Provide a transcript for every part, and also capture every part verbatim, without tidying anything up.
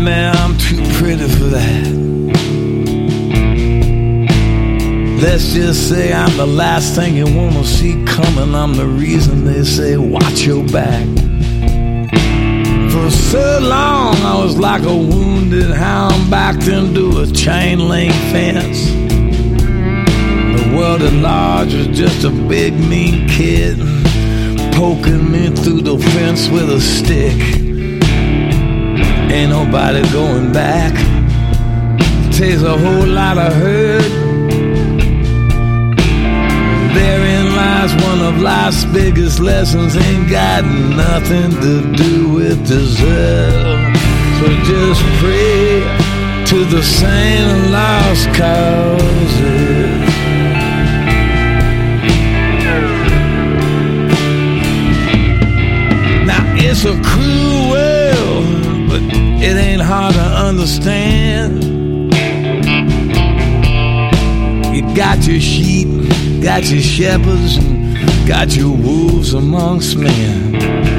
man, I'm too pretty for that. Let's just say I'm the last thing you wanna see coming. I'm the reason they say watch your back. For so long I was like a wounded hound backed into a chain link fence. The world at large was just a big mean kid poking me through the fence with a stick. Ain't nobody going back. Takes a whole lot of hurt. Therein lies one of life's biggest lessons. Ain't got nothing to do with deserve. So just pray to the saint of lost causes. Now it's a cruel world, but it ain't hard to understand. You got your sheep, got your shepherds, and got your wolves amongst men.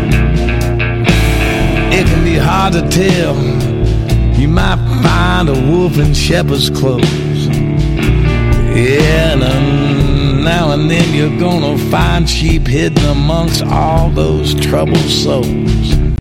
It can be hard to tell. You might find a wolf in shepherd's clothes. Yeah, and um, now and then you're gonna find sheep hidden amongst all those troubled souls.